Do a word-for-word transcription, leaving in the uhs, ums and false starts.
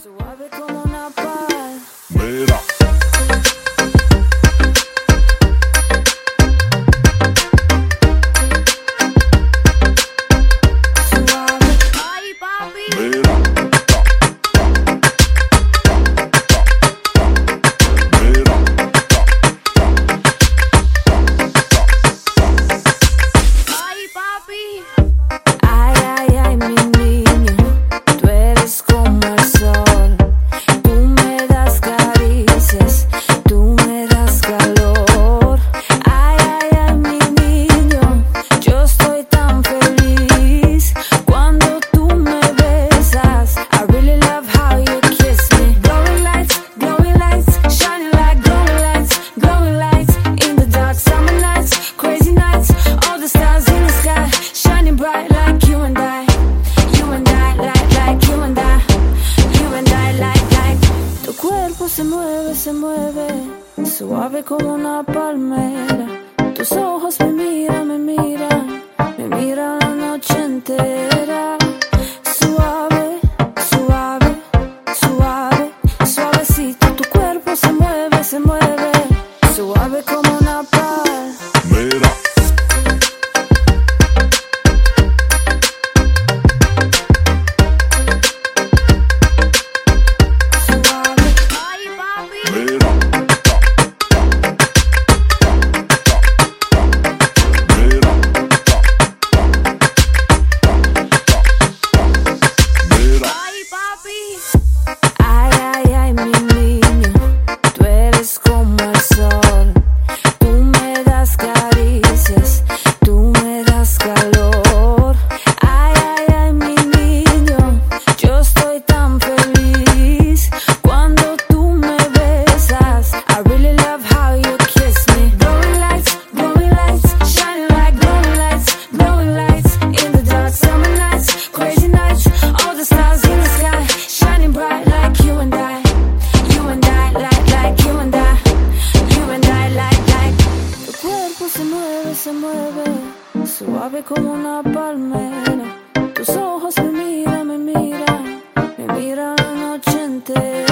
Suave como una paz. Mira. Suave. Ay, papi. Mira. Mira. Ay, papi. Ay, ay, ay, mi niño. Tú eres como el sol. Tú me das caricias. Tú me das calor. Ay, ay, ay, mi niño. Yo estoy tan feliz cuando tú me besas. I really love how you kiss me. Glowing lights, glowing lights, shining like glowing lights, glowing lights in the dark summer nights, crazy nights, all the stars in the sky, shining bright like you and I. You and I, like, like you and I. You and I, like, like. Tu cuerpo se mueve, se mueve, suave como una palmera. Tus ojos me miran, me miran, me miran la noche entera. Suave, suave, suave, suavecito. Tu cuerpo se mueve, se mueve, suave como una paz. Mira. Suave. Ay, papi. Mira. Mira. Mira. Ay, papi. Ay, ay, ay, mi niño. Tú eres como el sol. Tú me das caricias. Tú me das calor. Ay, ay, ay, mi niño. Yo estoy tan feliz cuando tú me besas. I really love how you kiss me. Glowing lights, glowing lights, shining like glowing lights, glowing lights in the dark summer nights, crazy nights, all the stars in the sky, shining bright like you and I. You and I, like, like you and I. You and I, like, like. Tu cuerpo se mueve, se mueve, suave como una palmera. Tus ojos me miran, me miran, me miran la noche entera.